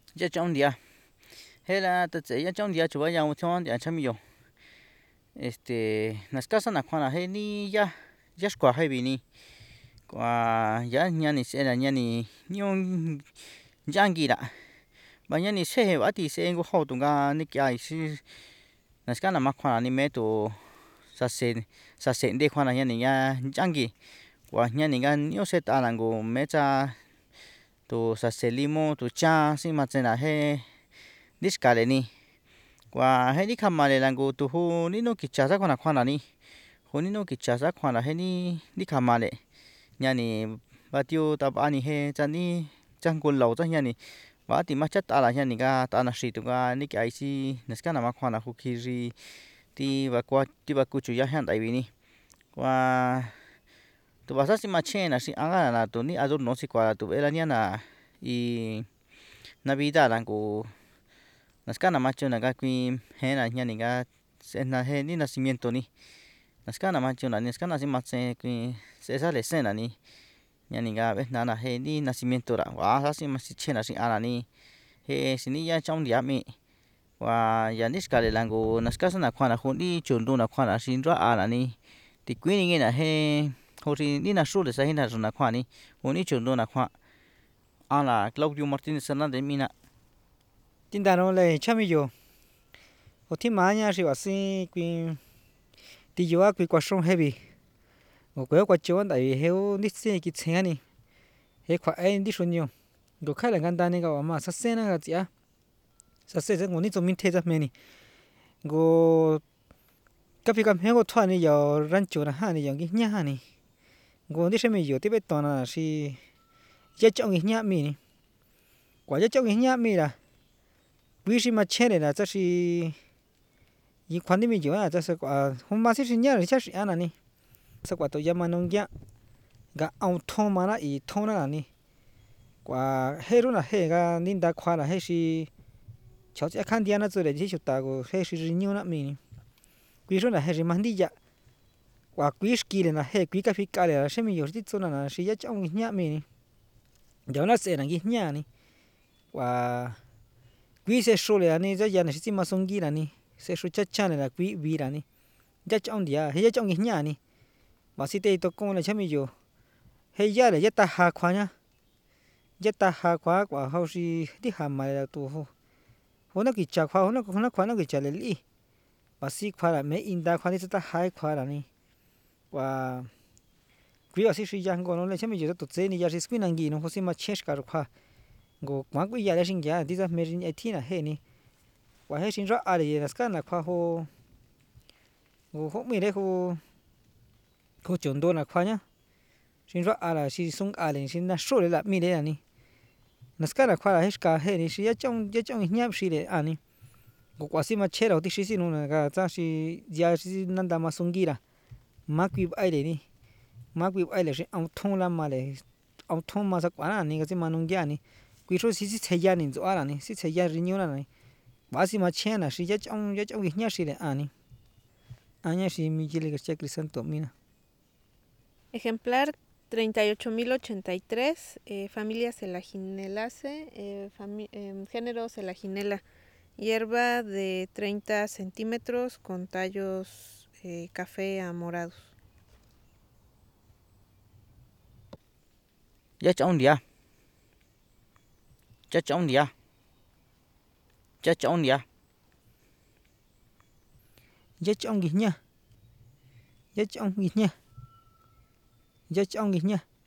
ya trong dia hay là tự chế ya trong dia chủ yếu một thằng dia chăm yêu nas casas na khoana hay ni ya squa hay bị ni qua ya nhà ni sẽ là nhà ni nhung giang đã bây giờ ni sẽ vậy thì sẽ có hậu tung ga ni kia is nas casas na khoana ni mẹ tu sa sen de khoana nhà ni ya giang qua nhà ni gan yêu sẽ ta là go mẹ cha tu sa se limo tu cha si mà trên là hay discale ni qua hay đi khăm mà lại là go tu hu ni no kicha sa khoana ni hu ni no kicha sa khoana hay ni đi khăm mà lại nhà ni ba tiêu tập anh hay cha ni chẳng còn lâu cha nhà ni ba thì mà chắc ta là nhà ni ga ta na sĩ tu ga ni cái gì nes cái nào mà khoana hu kiri ti ba qua ti ba cu chu ya han tại vì ni qua tu ba sa si mà chen là si anga là tu ni ador no si qua tu era ni na y Navidad là của nas kana macho na ga kui he na nya ni ga se na he ni nacimiento ni nas kana macho na nas kana si ma se kui se sa le se na ni nya ni ga ve na he ni nacimiento ra wa sa si ma si che na si ana ni he si ni ya trong dia mi wa ya ni ska le lang go nas ka sa na khwa na hu ni chun du na khwa na sin ra ana ni ti kui ni na he ho ri ni na shu le sa hi na na khwa ni hu ni chun du na khwa ala Claudio Martinez Hernández mina tin đàn này chăm yêu ở thiên mã nha thì bảo xin quyền đi vô quyền qua sông heavy ở quê qua chỗ tại vì heo nít xe cái xe này he khoa anh đi xuống nhiều có khai là ngăn đàn này cái mà sát xe nó cái gì á sát xe rất ngon nít trong mình thấy rất mày này có cái việc làm heo thoa này giờ rancho là ha này giờ cái nhà này có đi xem nhiều tiếp bên là si giá trong cái nhà mình quả giá trong cái nhà mình là quý sĩ mà chơi này là chắc là những khoản đi mình chịu à chắc là quả hôm mà sẽ nhớ là chắc là anh này sao quả tôi giờ mà nông gia gà ông thôn mà là ý thôn là này quả hết luôn là hết gà nín đã khoa là hết si cháu sẽ khăn đi ăn rồi để chỉ chụp ta của hết si nhiều lắm mình quý số là hết si mang đi dạ quả quý ski này là hết quý cái phi cái là xem mình nhiều tí chỗ là si giá trong cái nhà mình giờ nó sẽ là cái nhà này quả quý sẽ số là này giờ này chỉ mà song gì là này sẽ số chắc chắn là quý vì là này giá trong địa hay trong cái nhà này mà si tây tôi công là chăm nhiều hay giá là giá ta hạ khóa nhá giá ta hạ khóa quả hậu si đi hàm mà là tu hồ nó kỳ chả khóa hồ nó khóa nó kỳ chả lệ lý mà si khóa là mấy in đa khóa thì ta hai khóa là này và quý ở si suy giang còn nó là chăm nhiều tụt dễ này giá si quý năng gì nó không si mà chết cả khóa go mà quý giá là sinh giá đi ra mấyrin ai thi là hết này và hết sinh rõ à để là cái là khóa hồ go khôngมีđấy hồ hồ chuẩn đô là khóa nhá sinh rõ à là si sung à lên sinh là số là mi đấy là ni là cái là khóa là hết cả hết này si giá trong nháp si đấy à ni go quả si mà chết rồi thì si nó là cái giá si giá si năn đam mà sung gì là mà quý ai đấy ni mà quý ai là si ông thong làm mà đấy ông thong mà sao quả là ni cái gì mà nông gia ni quý số si xây nhà ni chỗ à là ni si xây nhà riêng là ni bà si mà chết là si giá trong cái nháp si đấy à ni aña si Miguel García Crisanto mina. Ejemplar 38.083, familia Selaginellacea, género Selaginella, hierba de 30 centímetros con tallos café a morados. giá trong dia giá trong dia giá trong dia Giá trong gì nha giá trong gì nha giá trong gì nha